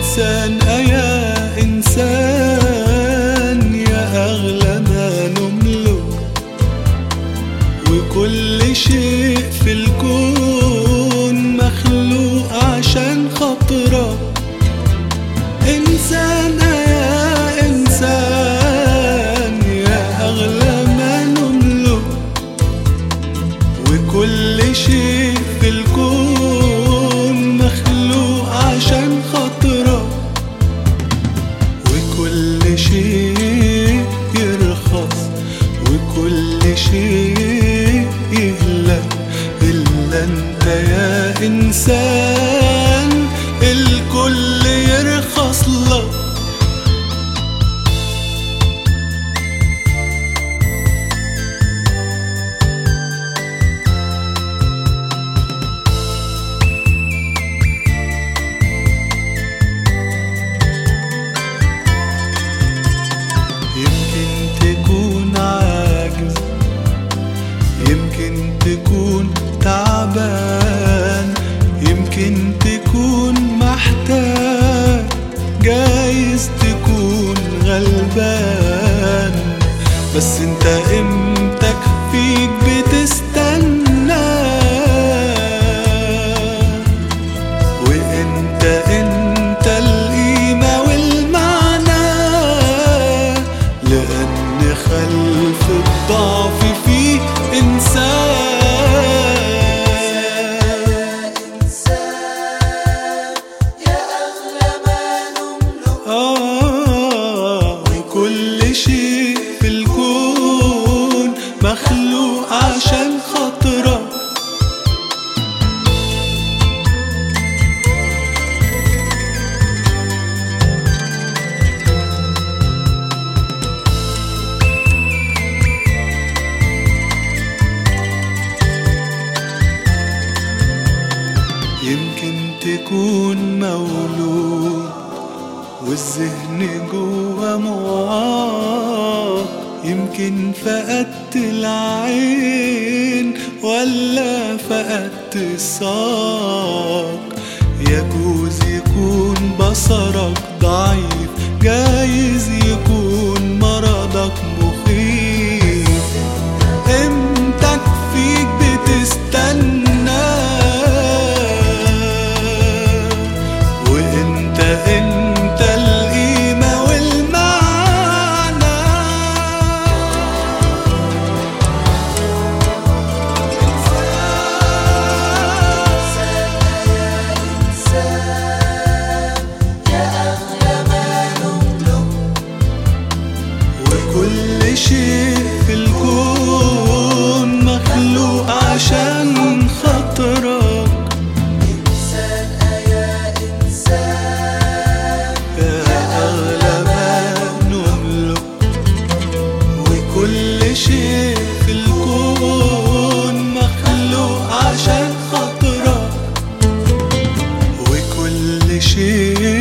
إنسان يا إنسان يا أغلى ما نملك، وكل شيء في الكون مخلوق عشان خاطرك. إنسان يا إنسان يا أغلى ما نملك، وكل شيء في الكون مخلوق عشان خاطرك. وكل شيء يرخص وكل شيء يهلك إلا أنت يا إنسان، الكل يرخص لك. يمكن تكون عاجز، يمكن تكون تعبان، يمكن تكون محتاج، جايز تكون غلبان، بس انت قيمتك فيك بتستنى. وانت القيمة والمعنى، لأن خلف الضعف فيه إنسان. وكل شيء في الكون مخلوق عشان خاطرك. يمكن تكون مولود والذهن جوا معاق، يمكن فقدت العين ولا فقدت الساق، يجوز يكون بصرك ضعيف، جايز يكون مرضك مخيف، قيمتك فيك بتستنى. وانت القيمة والمعنى، وكل شيء في الكون مخلوق عشان خاطرك. إنسان يا إنسان يا أغلى ما نملك، وكل شيء في الكون مخلوق عشان خاطرك. وكل شيء